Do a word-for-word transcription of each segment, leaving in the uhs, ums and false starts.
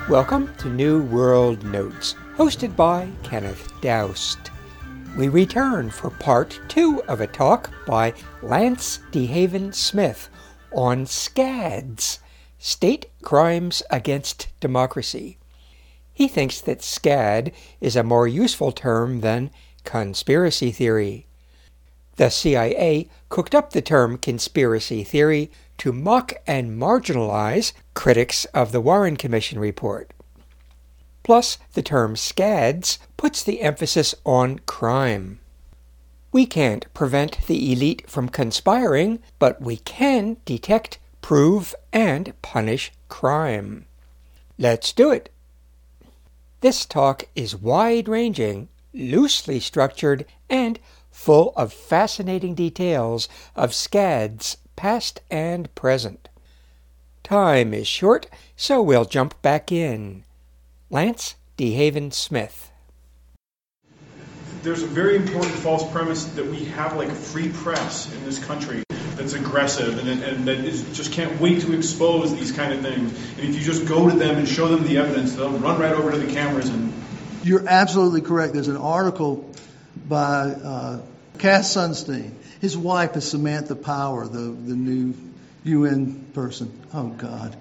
Welcome to New World Notes, hosted by Kenneth Doust. We return for part two of a talk by Lance DeHaven Smith on SCADs, State Crimes Against Democracy. He thinks that SCAD is a more useful term than conspiracy theory. The C I A cooked up the term conspiracy theory to mock and marginalize critics of the Warren Commission report. Plus, the term SCADs puts the emphasis on crime. We can't prevent the elite from conspiring, but we can detect, prove, and punish crime. Let's do it! This talk is wide-ranging, loosely structured, and full of fascinating details of SCADs past and present. Time is short, so we'll jump back in. Lance DeHaven Smith. There's a very important false premise that we have like a free press in this country that's aggressive and, and that is, just can't wait to expose these kind of things. And if you just go to them and show them the evidence, they'll run right over to the cameras. And You're absolutely correct. There's an article by uh, Cass Sunstein. His wife is Samantha Power, the, the new U N person. Oh, God.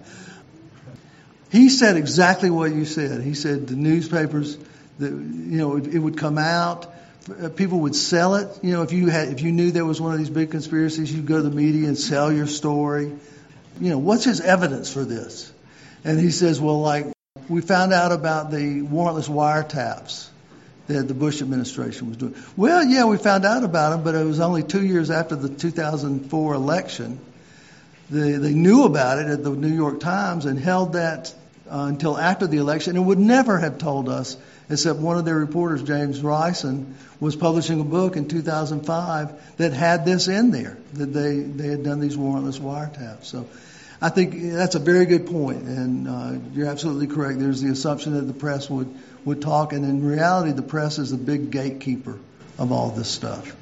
He said exactly what you said. He said the newspapers, the, you know, it, it would come out. People would sell it. You know, if you had, if you knew there was one of these big conspiracies, you'd go to the media and sell your story. You know, what's his evidence for this? And he says, well, like, we found out about the warrantless wiretaps that the Bush administration was doing. Well, yeah, we found out about them, but it was only two years after the two thousand four election. They, they knew about it at the New York Times and held that uh, until after the election and would never have told us, except one of their reporters, James Rison, was publishing a book in two thousand five that had this in there, that they, they had done these warrantless wiretaps. So I think that's a very good point, and uh, you're absolutely correct. There's the assumption that the press would, would talk, and in reality, the press is the big gatekeeper of all this stuff.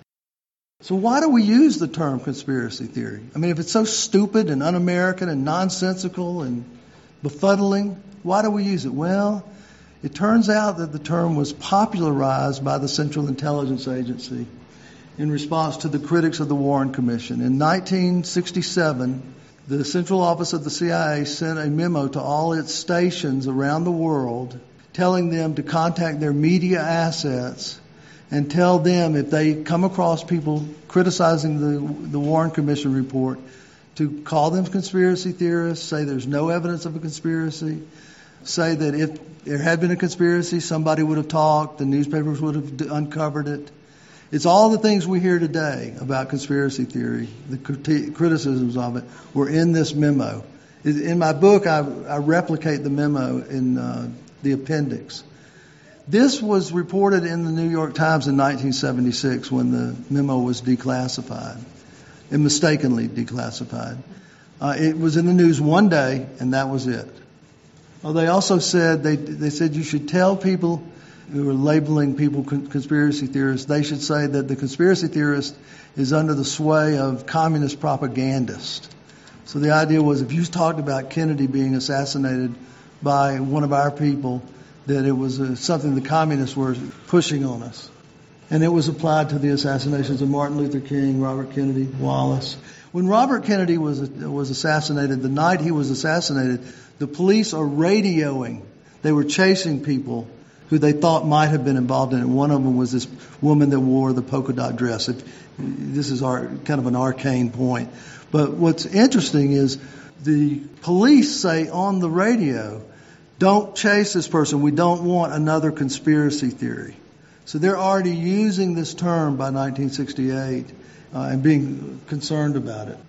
So why do we use the term conspiracy theory? I mean, if it's so stupid and un-American and nonsensical and befuddling, why do we use it? Well, it turns out that the term was popularized by the Central Intelligence Agency in response to the critics of the Warren Commission. In nineteen sixty-seven, the Central Office of the C I A sent a memo to all its stations around the world telling them to contact their media assets and tell them if they come across people criticizing the, the Warren Commission report to call them conspiracy theorists, say there's no evidence of a conspiracy, say that if there had been a conspiracy, somebody would have talked, the newspapers would have uncovered it. It's all the things we hear today about conspiracy theory, the criti- criticisms of it, were in this memo. In my book, I, I replicate the memo in uh, the appendix. This was reported in the New York Times in nineteen seventy-six when the memo was declassified, and mistakenly declassified. Uh, it was in the news one day, and that was it. Well, they also said they they said you should tell people who are labeling people con- conspiracy theorists, they should say that the conspiracy theorist is under the sway of communist propagandists. So the idea was if you talked about Kennedy being assassinated by one of our people, that it was uh, something the communists were pushing on us. And it was applied to the assassinations of Martin Luther King, Robert Kennedy, Wallace. When Robert Kennedy was was assassinated, the night he was assassinated, the police are radioing. They were chasing people who they thought might have been involved in it. One of them was this woman that wore the polka dot dress. It, this is our, kind of an arcane point. But what's interesting is the police say on the radio, don't chase this person. We don't want another conspiracy theory. So they're already using this term by nineteen sixty-eight uh, and being concerned about it.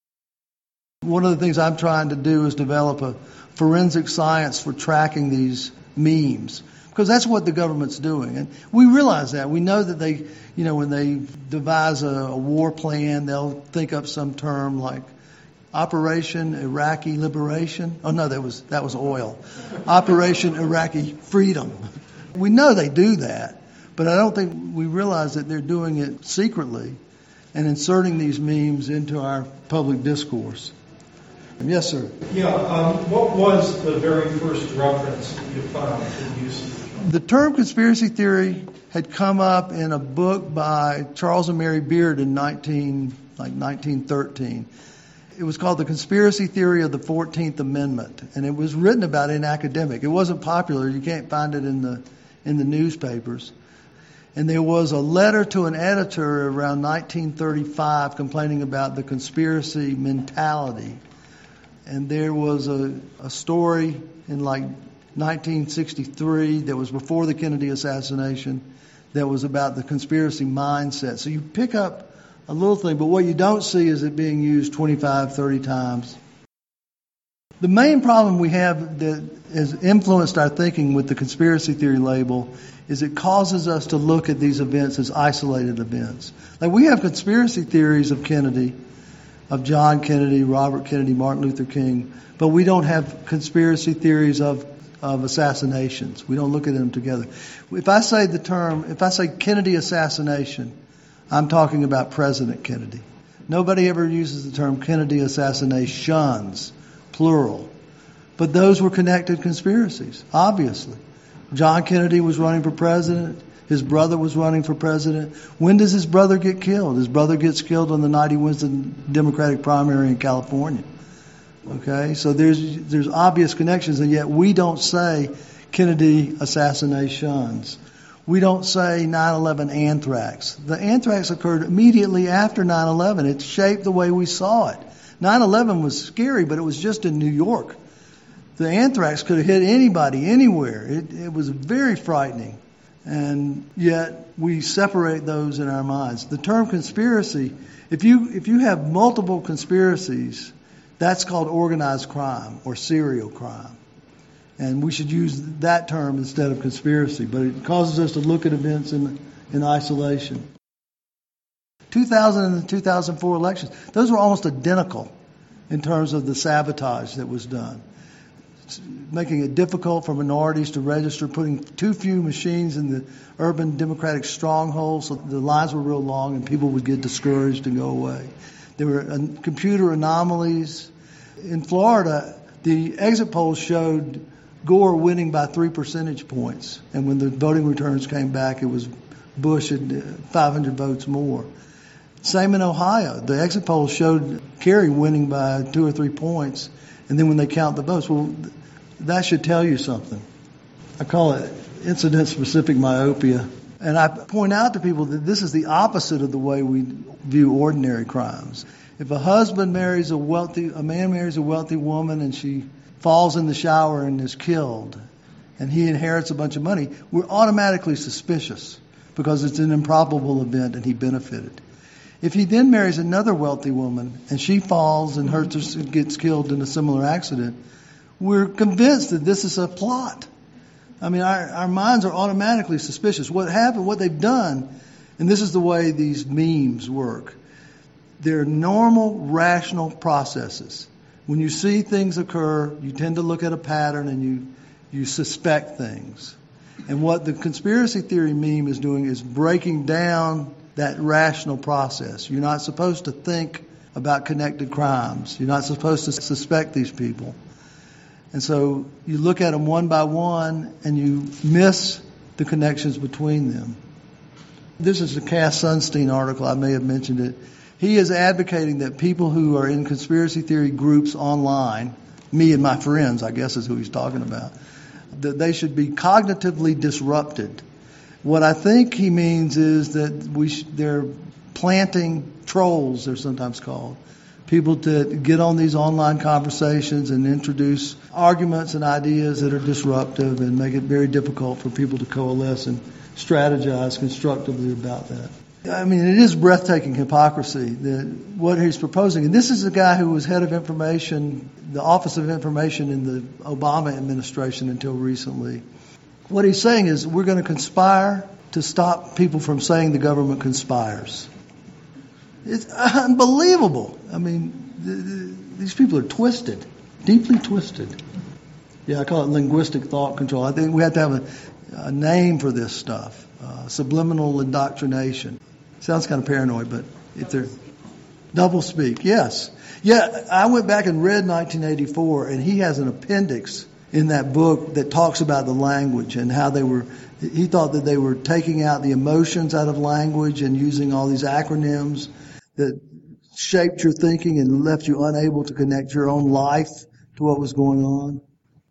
One of the things I'm trying to do is develop a forensic science for tracking these memes, because that's what the government's doing. And we realize that. We know that they, you know, when they devise a, a war plan, they'll think up some term like Operation Iraqi Liberation. Oh no, that was that was oil. Operation Iraqi Freedom. We know they do that, but I don't think we realize that they're doing it secretly and inserting these memes into our public discourse. Yes, sir. Yeah, um, what was the very first reference that you found to the use of the term? The term conspiracy theory had come up in a book by Charles and Mary Beard in nineteen like nineteen thirteen. It was called The Conspiracy Theory of the fourteenth Amendment, and it was written about in academic. It wasn't popular. You can't find it in the in the newspapers. And there was a letter to an editor around nineteen thirty-five complaining about the conspiracy mentality. And there was a, a story in like nineteen sixty-three that was before the Kennedy assassination that was about the conspiracy mindset. So you pick up a little thing, but what you don't see is it being used twenty-five, thirty times. The main problem we have that has influenced our thinking with the conspiracy theory label is it causes us to look at these events as isolated events. Like we have conspiracy theories of Kennedy, of John Kennedy, Robert Kennedy, Martin Luther King, but we don't have conspiracy theories of, of assassinations. We don't look at them together. If I say the term, if I say Kennedy assassination, I'm talking about President Kennedy. Nobody ever uses the term Kennedy assassinations, plural. But those were connected conspiracies, obviously. John Kennedy was running for president. His brother was running for president. When does his brother get killed? His brother gets killed on the night he wins the Democratic primary in California. Okay, so there's there's obvious connections, and yet we don't say Kennedy assassinations. We don't say nine eleven anthrax. The anthrax occurred immediately after nine eleven. It shaped the way we saw it. nine eleven was scary, but it was just in New York. The anthrax could have hit anybody, anywhere. It, it was very frightening. And yet we separate those in our minds. The term conspiracy, if you if you have multiple conspiracies, that's called organized crime or serial crime. And we should use that term instead of conspiracy. But it causes us to look at events in, in isolation. two thousand and the two thousand four elections, those were almost identical in terms of the sabotage that was done. Making it difficult for minorities to register, putting too few machines in the urban Democratic strongholds, so the lines were real long and people would get discouraged and go away. There were uh, computer anomalies. In Florida, the exit polls showed Gore winning by three percentage points, and when the voting returns came back, it was Bush at five hundred votes more. Same in Ohio. The exit polls showed Kerry winning by two or three points, and then when they count the votes, well, that should tell you something. I call it incident-specific myopia. And I point out to people that this is the opposite of the way we view ordinary crimes. If a husband marries a wealthy, a man marries a wealthy woman and she falls in the shower and is killed, and he inherits a bunch of money, we're automatically suspicious because it's an improbable event and he benefited. If he then marries another wealthy woman and she falls and hurts or gets killed in a similar accident, we're convinced that this is a plot. I mean, our, our minds are automatically suspicious. What happened, what they've done, and this is the way these memes work, they're normal, rational processes. When you see things occur, you tend to look at a pattern and you, you suspect things. And what the conspiracy theory meme is doing is breaking down that rational process. You're not supposed to think about connected crimes. You're not supposed to suspect these people. And so you look at them one by one and you miss the connections between them. This is a Cass Sunstein article. I may have mentioned it. He is advocating that people who are in conspiracy theory groups online, me and my friends, I guess is who he's talking about, that they should be cognitively disrupted. What I think he means is that we sh- they're planting trolls, they're sometimes called. People to get on these online conversations and introduce arguments and ideas that are disruptive and make it very difficult for people to coalesce and strategize constructively about that. I mean, it is breathtaking hypocrisy that what he's proposing. And this is a guy who was head of information, the Office of Information in the Obama administration until recently. What he's saying is we're going to conspire to stop people from saying the government conspires. It's unbelievable. I mean, th- th- these people are twisted, deeply twisted. Yeah, I call it linguistic thought control. I think we have to have a, a name for this stuff. Uh, subliminal indoctrination. Sounds kind of paranoid, but if they're double speak, yes. Yeah, I went back and read nineteen eighty-four, and he has an appendix in that book that talks about the language and how they were, he thought that they were taking out the emotions out of language and using all these acronyms that shaped your thinking and left you unable to connect your own life to what was going on.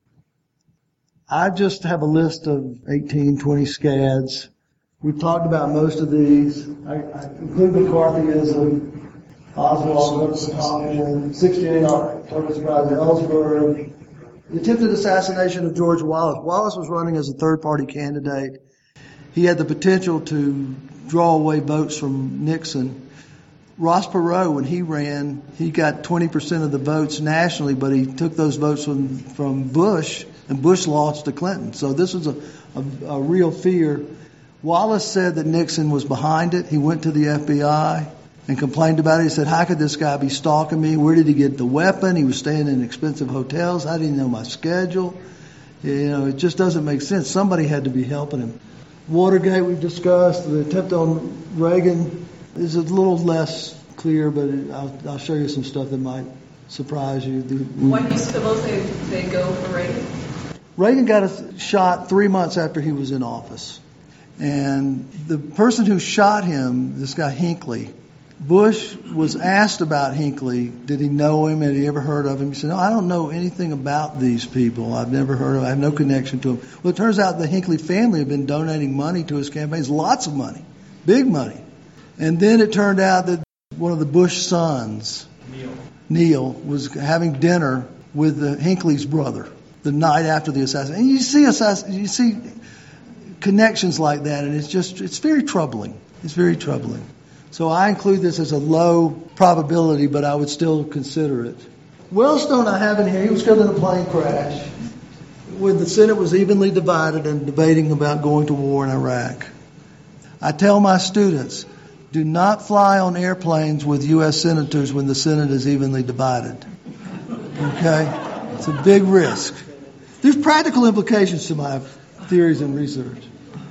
I just have a list of eighteen, twenty scads. We've talked about most of these. I, I include McCarthyism, Oswald, Hopkins, sixty-eight October Surprise, Ellsberg, the attempted assassination of George Wallace. Wallace was running as a third-party candidate. He had the potential to draw away votes from Nixon. Ross Perot, when he ran, he got twenty percent of the votes nationally, but he took those votes from, from Bush, and Bush lost to Clinton. So this was a, a, a real fear. Wallace said that Nixon was behind it. He went to the F B I and complained about it. He said, how could this guy be stalking me? Where did he get the weapon? He was staying in expensive hotels. How did he know my schedule? You know, it just doesn't make sense. Somebody had to be helping him. Watergate we've discussed. The attempt on Reagan is a little less clear, but it, I'll, I'll show you some stuff that might surprise you. The, Why do you suppose they, they go for Reagan? Reagan got a shot three months after he was in office. And the person who shot him, this guy Hinckley, Bush was asked about Hinckley. Did he know him? Had he ever heard of him? He said, no, I don't know anything about these people. I've never heard of them. I have no connection to them. Well, it turns out the Hinckley family had been donating money to his campaigns, lots of money, big money. And then it turned out that one of the Bush sons, Neil, Neil was having dinner with the Hinckley's brother the night after the assassination. And you see assass- you see connections like that, and it's just, it's very troubling. It's very troubling. So I include this as a low probability, but I would still consider it. Wellstone I have in here. He was killed in a plane crash when the Senate was evenly divided and debating about going to war in Iraq. I tell my students, do not fly on airplanes with U S senators when the Senate is evenly divided. Okay? It's a big risk. There's practical implications to my theories and research.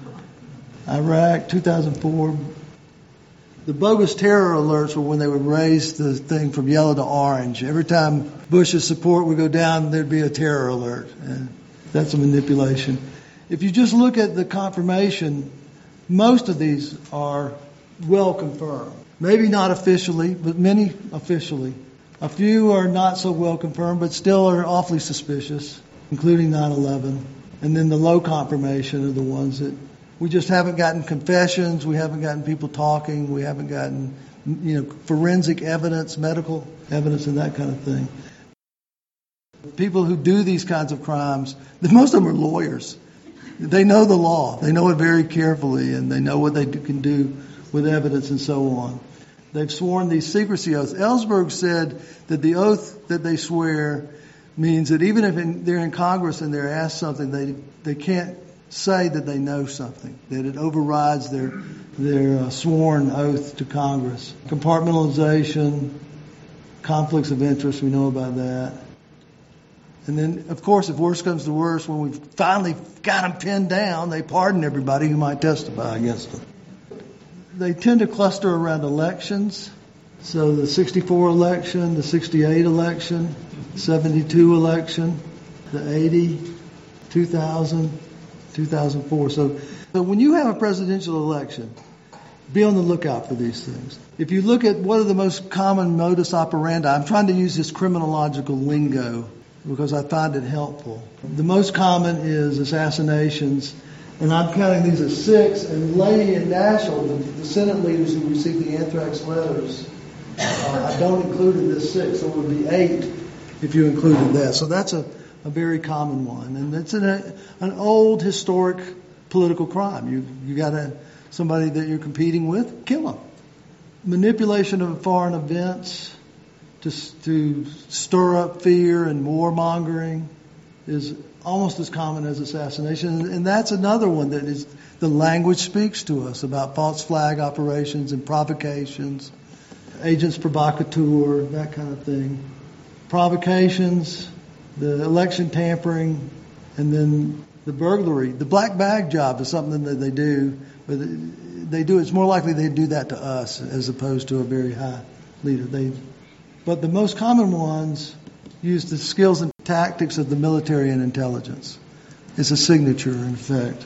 Iraq, two thousand four. The bogus terror alerts were when they would raise the thing from yellow to orange. Every time Bush's support would go down, there'd be a terror alert. And that's a manipulation. If you just look at the confirmation, most of these are well confirmed. Maybe not officially, but many officially. A few are not so well confirmed, but still are awfully suspicious, including nine eleven. And then the low confirmation are the ones that we just haven't gotten confessions, we haven't gotten people talking, we haven't gotten, you know, forensic evidence, medical evidence, and that kind of thing. People who do these kinds of crimes, most of them are lawyers. They know the law. They know it very carefully, and they know what they do, can do with evidence and so on. They've sworn these secrecy oaths. Ellsberg said that the oath that they swear means that even if in, they're in Congress and they're asked something, they they can't say that they know something, that it overrides their their uh, sworn oath to Congress. Compartmentalization, conflicts of interest, we know about that. And then, of course, if worse comes to worse, when we've finally got them pinned down, they pardon everybody who might testify against them. They tend to cluster around elections. So the sixty-four election, the sixty-eight election, seventy-two election, the eighty, two thousand, two thousand four. So, so when you have a presidential election, be on the lookout for these things. If you look at what are the most common modus operandi, I'm trying to use this criminological lingo because I find it helpful. The most common is assassinations, and I'm counting these as six, and Leahy and Daschle, the, the Senate leaders who received the anthrax letters, uh, I don't include in this six, so it would be eight if you included that. So that's a, a very common one, and it's an, a, an old historic political crime. You you got a, somebody that you're competing with, kill them. Manipulation of foreign events to, to stir up fear and warmongering is almost as common as assassination. And that's another one that is, the language speaks to us about false flag operations and provocations, agents provocateur, that kind of thing. Provocations, the election tampering, and then the burglary. The black bag job is something that they do, but they do, it's more likely they do that to us as opposed to a very high leader. They But the most common ones use the skills and tactics of the military and intelligence. It's a signature, in effect.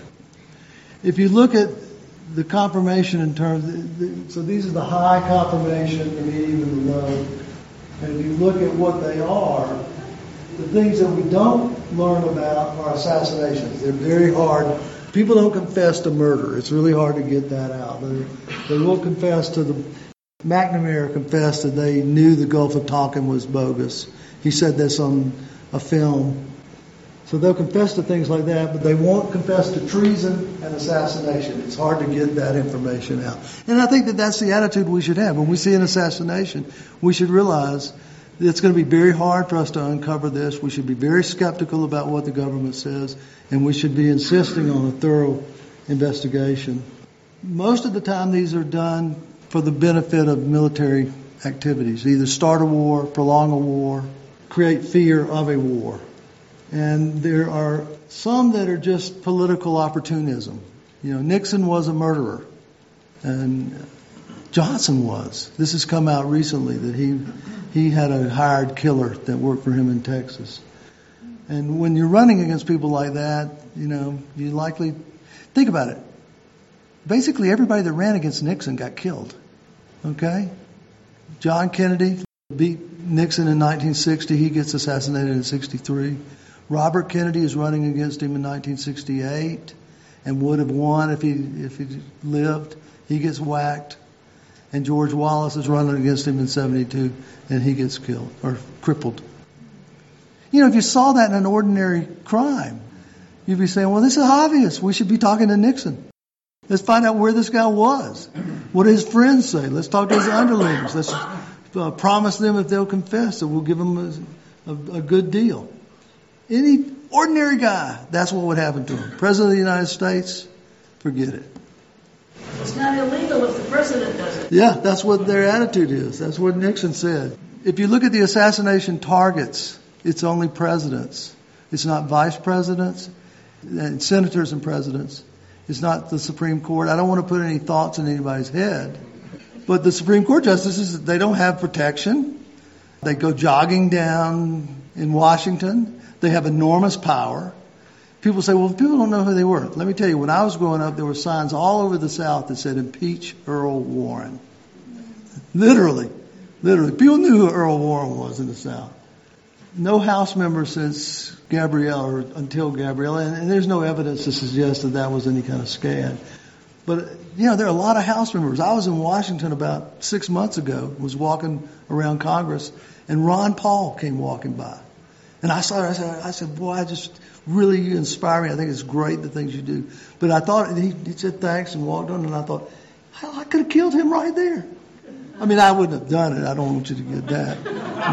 If you look at the confirmation in terms, so these are the high confirmation, the medium, and the low. And if you look at what they are, the things that we don't learn about are assassinations. They're very hard. People don't confess to murder. It's really hard to get that out. They, they will confess to the... McNamara confessed that they knew the Gulf of Tonkin was bogus. He said this on a film. So they'll confess to things like that, but they won't confess to treason and assassination. It's hard to get that information out. And I think that that's the attitude we should have. When we see an assassination, we should realize that it's going to be very hard for us to uncover this. We should be very skeptical about what the government says, and we should be insisting on a thorough investigation. Most of the time these are done for the benefit of military activities, either start a war, prolong a war, create fear of a war. And there are some that are just political opportunism. You know, Nixon was a murderer, and Johnson was. This has come out recently that he he had a hired killer that worked for him in Texas. And when you're running against people like that, you know, you likely think about it. Basically, everybody that ran against Nixon got killed. Okay? John Kennedy beat Nixon in nineteen sixty. He gets assassinated in sixty-three. Robert Kennedy is running against him in nineteen sixty-eight and would have won if he if he lived. He gets whacked. And George Wallace is running against him in seventy-two, and he gets killed or crippled. You know, if you saw that in an ordinary crime, you'd be saying, well, this is obvious. We should be talking to Nixon. Let's find out where this guy was. What do his friends say? Let's talk to his underlings. Let's uh, promise them if they'll confess that we'll give them a, a, a good deal. Any ordinary guy, that's what would happen to him. President of the United States, forget it. It's not illegal if the president does it. Yeah, that's what their attitude is. That's what Nixon said. If you look at the assassination targets, it's only presidents. It's not vice presidents and senators and presidents. It's not the Supreme Court. I don't want to put any thoughts in anybody's head. But the Supreme Court justices, they don't have protection. They go jogging down in Washington. They have enormous power. People say, well, people don't know who they were. Let me tell you, when I was growing up, there were signs all over the South that said, impeach Earl Warren. Literally. Literally. People knew who Earl Warren was in the South. No House member since Gabrielle, or until Gabrielle, and, and there's no evidence to suggest that that was any kind of scad. But, you know, there are a lot of House members. I was in Washington about six months ago, was walking around Congress, and Ron Paul came walking by. And I saw her, I said, I said, boy, I just really you inspire me. I think it's great the things you do. But I thought, he, he said thanks and walked on, and I thought, hell, I could have killed him right there. I mean, I wouldn't have done it. I don't want you to get that.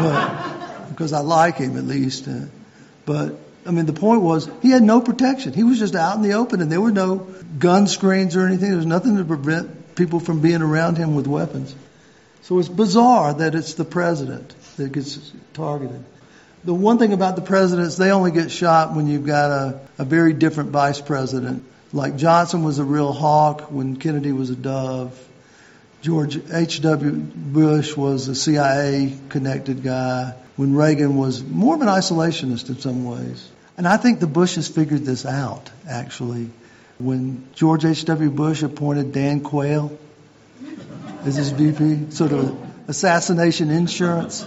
But, because I like him at least. Uh, but, I mean, the point was, he had no protection. He was just out in the open, and there were no gun screens or anything. There was nothing to prevent people from being around him with weapons. So it's bizarre that it's the president that gets targeted. The one thing about the presidents, they only get shot when you've got a, a very different vice president. Like Johnson was a real hawk when Kennedy was a dove. George H W Bush was a C I A-connected guy when Reagan was more of an isolationist in some ways. And I think the Bushes figured this out, actually. When George H W Bush appointed Dan Quayle as his V P, sort of assassination insurance.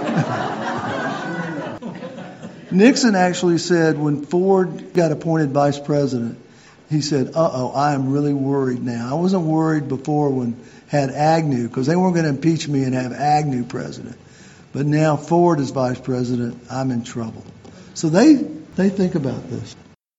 Nixon actually said when Ford got appointed vice president, he said, uh-oh, I am really worried now. I wasn't worried before when had Agnew, because they weren't going to impeach me and have Agnew president. But now Ford is vice president, I'm in trouble. So they, they think about this.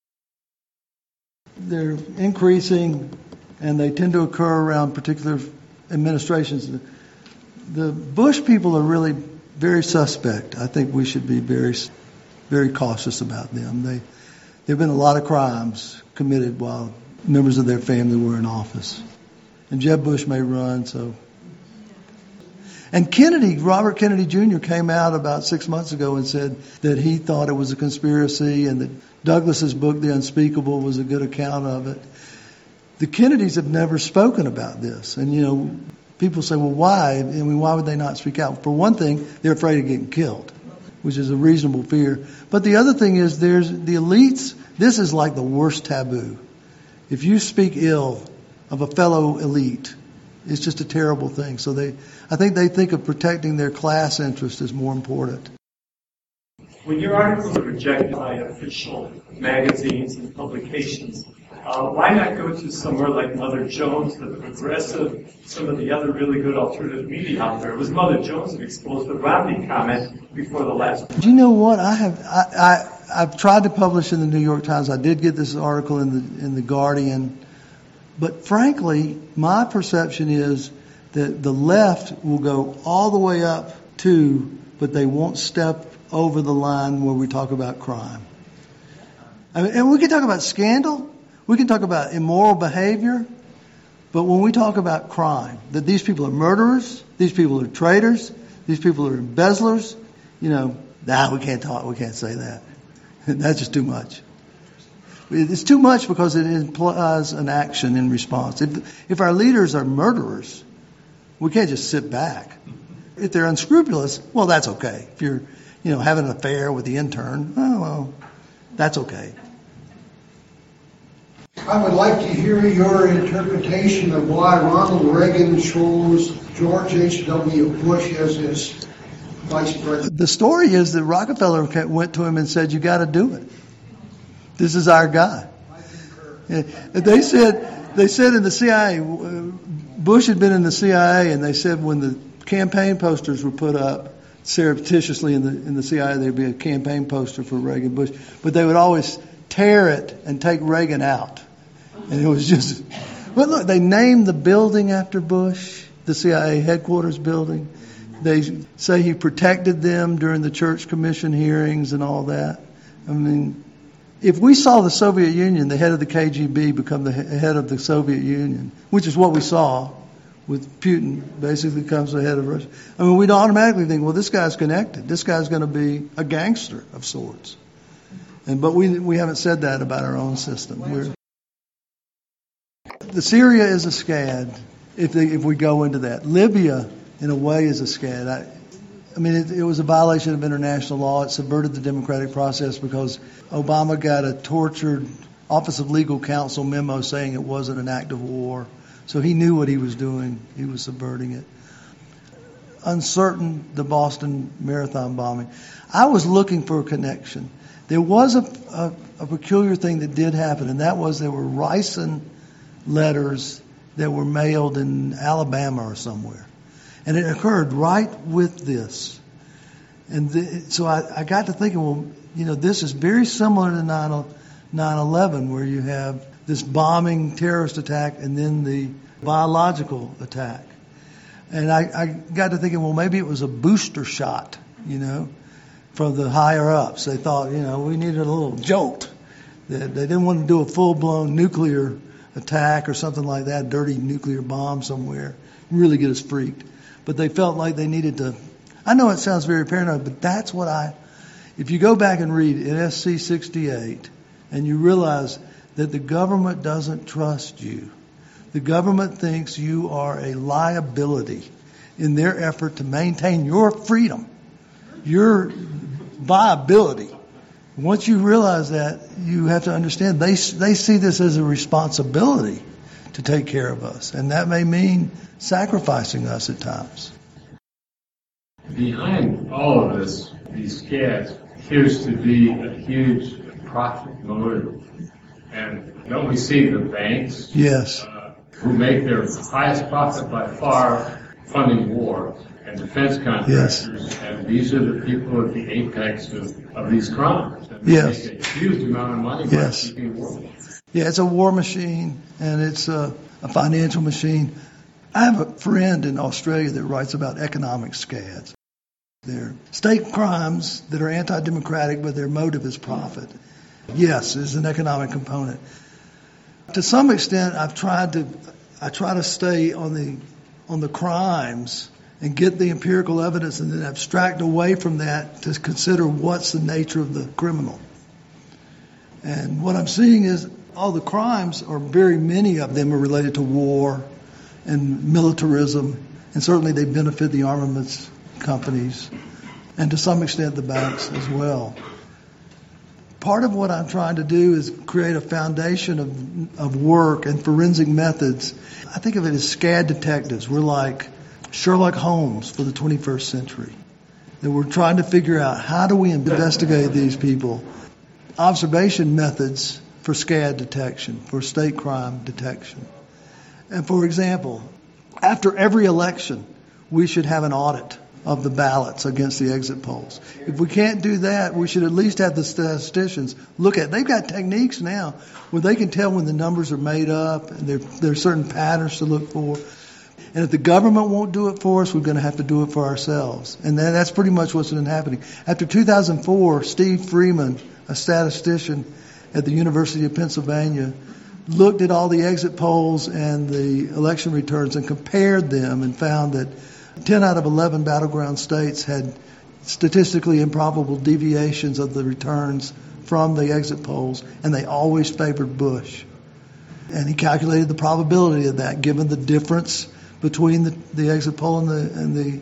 They're increasing, and they tend to occur around particular administrations. The Bush people are really very suspect. I think we should be very very cautious about them. They, there have been a lot of crimes committed while members of their family were in office. And Jeb Bush may run, so. And Kennedy, Robert Kennedy Junior came out about six months ago and said that he thought it was a conspiracy and that Douglas's book, The Unspeakable, was a good account of it. The Kennedys have never spoken about this. And, you know, People say, well, why? I mean, why would they not speak out? For one thing, they're afraid of getting killed, which is a reasonable fear. But the other thing is there's the elites. This is like the worst taboo. If you speak ill of a fellow elite, it's just a terrible thing. So they, I think they think of protecting their class interest as more important. When your articles are rejected by official magazines and publications, uh, why not go to somewhere like Mother Jones, the Progressive, some of the other really good alternative media out there? It was Mother Jones that exposed the Romney comment before the last one. Do you know what? I have I, I I've tried to publish in the New York Times. I did get this article in the in the Guardian, but frankly, my perception is that the left will go all the way up to, but they won't step over the line where we talk about crime. I mean, and we can talk about scandal, we can talk about immoral behavior, but when we talk about crime, that these people are murderers, these people are traitors, these people are embezzlers, you know, nah, we can't talk, we can't say that. That's just too much. It's too much because it implies an action in response. If, if our leaders are murderers, we can't just sit back. If they're unscrupulous, well, that's okay. If you're, you know, having an affair with the intern, oh, well, that's okay. I would like to hear your interpretation of why Ronald Reagan chose George H W Bush as his vice president. The story is that Rockefeller went to him and said, you got to do it. This is our guy. They said, they said in the C I A, Bush had been in the C I A, and they said when the campaign posters were put up, surreptitiously in the in the C I A, there'd be a campaign poster for Reagan Bush, but they would always tear it and take Reagan out. And it was just, but look, they named the building after Bush, the C I A headquarters building. They say he protected them during the Church Commission hearings and all that. I mean, if we saw the Soviet Union, the head of the K G B, become the head of the Soviet Union, which is what we saw with Putin, basically comes the head of Russia, I mean, we'd automatically think, well, this guy's connected. This guy's going to be a gangster of sorts. And but we we haven't said that about our own system. We're, the Syria is a scad if they, if we go into that. Libya, in a way, is a scad. I, I mean, it, it was a violation of international law. It subverted the democratic process because Obama got a tortured Office of Legal Counsel memo saying it wasn't an act of war. So he knew what he was doing. He was subverting it. Uncertain, the Boston Marathon bombing. I was looking for a connection. There was a, a, a peculiar thing that did happen, and that was there were ricin letters that were mailed in Alabama or somewhere. And it occurred right with this. And the, so I, I got to thinking, well, you know, this is very similar to nine eleven, where you have this bombing terrorist attack and then the biological attack. And I, I got to thinking, well, maybe it was a booster shot, you know, from the higher ups. They thought, you know, we needed a little jolt. They, they didn't want to do a full-blown nuclear attack or something like that, dirty nuclear bomb somewhere, really get us freaked. But they felt like they needed to. I know it sounds very paranoid, but that's what I, if you go back and read in S C sixty-eight and you realize that the government doesn't trust you. The government thinks you are a liability in their effort to maintain your freedom, your viability. Once you realize that, you have to understand they they see this as a responsibility to take care of us, and that may mean sacrificing us at times. Behind all of this, these scads, appears to be a huge profit motive. And don't we see the banks? Yes. Uh, who make their highest profit by far funding war and defense contractors. Yes. And these are the people at the apex of, of these crimes. And they yes. make a huge amount of money yes. by keeping war. Yeah, it's a war machine, and it's a, a financial machine. I have a friend in Australia that writes about economic scads. They're state crimes that are anti-democratic, but their motive is profit. Yes, there's an economic component. To some extent, I've tried to, I try to stay on the, on the crimes and get the empirical evidence and then abstract away from that to consider what's the nature of the criminal. And what I'm seeing is all the crimes, or very many of them, are related to war, and militarism, and certainly they benefit the armaments companies, and to some extent the banks as well. Part of what I'm trying to do is create a foundation of, of work and forensic methods. I think of it as SCAD detectives. We're like Sherlock Holmes for the twenty-first century. That we're trying to figure out how do we investigate these people. Observation methods for SCAD detection, for state crime detection. And for example, after every election, we should have an audit of the ballots against the exit polls. If we can't do that, we should at least have the statisticians look at. They've got techniques now where they can tell when the numbers are made up, and there, there are certain patterns to look for. And if the government won't do it for us, we're going to have to do it for ourselves. And then that's pretty much what's been happening. After two thousand four, Steve Freeman, a statistician at the University of Pennsylvania, looked at all the exit polls and the election returns and compared them and found that ten out of eleven battleground states had statistically improbable deviations of the returns from the exit polls, and they always favored Bush. And he calculated the probability of that given the difference between the, the exit poll and the, and the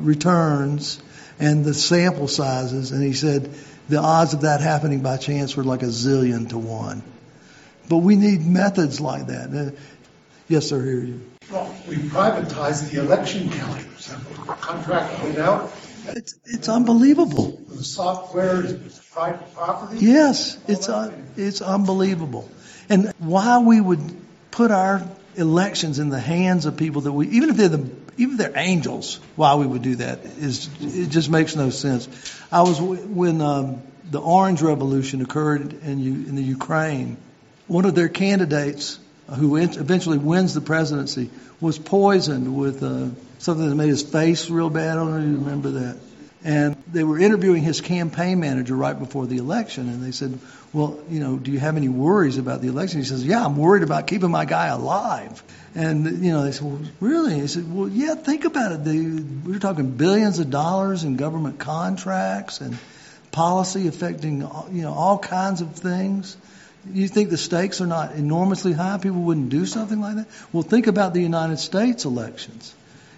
returns and the sample sizes, and he said the odds of that happening by chance were like a zillion to one. But we need methods like that. Uh, yes, sir, hear you. Well, we privatized the election counters and contracted it out. It's it's unbelievable. The software is private property. Yes, it's uh, it's unbelievable. And why we would put our elections in the hands of people that we, even if they're the, even if they're angels, why we would do that is it just makes no sense. I was when um, the Orange Revolution occurred in in the Ukraine. One of their candidates, who eventually wins the presidency, was poisoned with uh, something that made his face real bad. I don't know if you remember that. And they were interviewing his campaign manager right before the election, and they said, well, you know, do you have any worries about the election? He says, yeah, I'm worried about keeping my guy alive. And, you know, they said, well, really? He said, well, yeah, think about it. They, we're talking billions of dollars in government contracts and policy affecting, you know, all kinds of things. You think the stakes are not enormously high? People wouldn't do something like that? Well, think about the United States elections.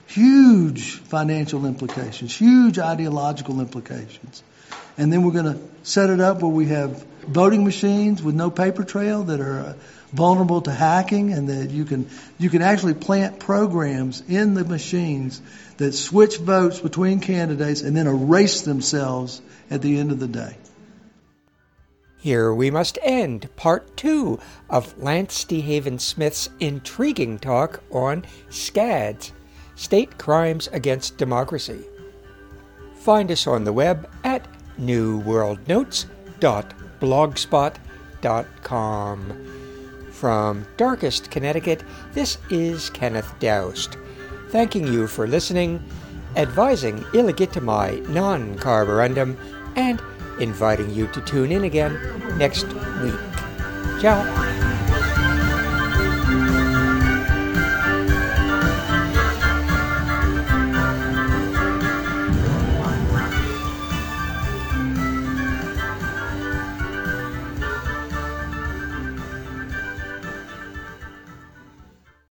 Huge financial implications, huge ideological implications. And then we're going to set it up where we have voting machines with no paper trail that are vulnerable to hacking, and that you can you can actually plant programs in the machines that switch votes between candidates and then erase themselves at the end of the day. Here we must end part two of Lance DeHaven Smith's intriguing talk on SCADs, State Crimes Against Democracy. Find us on the web at new world notes dot blogspot dot com. From darkest Connecticut, this is Kenneth Doust, thanking you for listening, advising illegitimi non carborundum, and inviting you to tune in again next week. Ciao.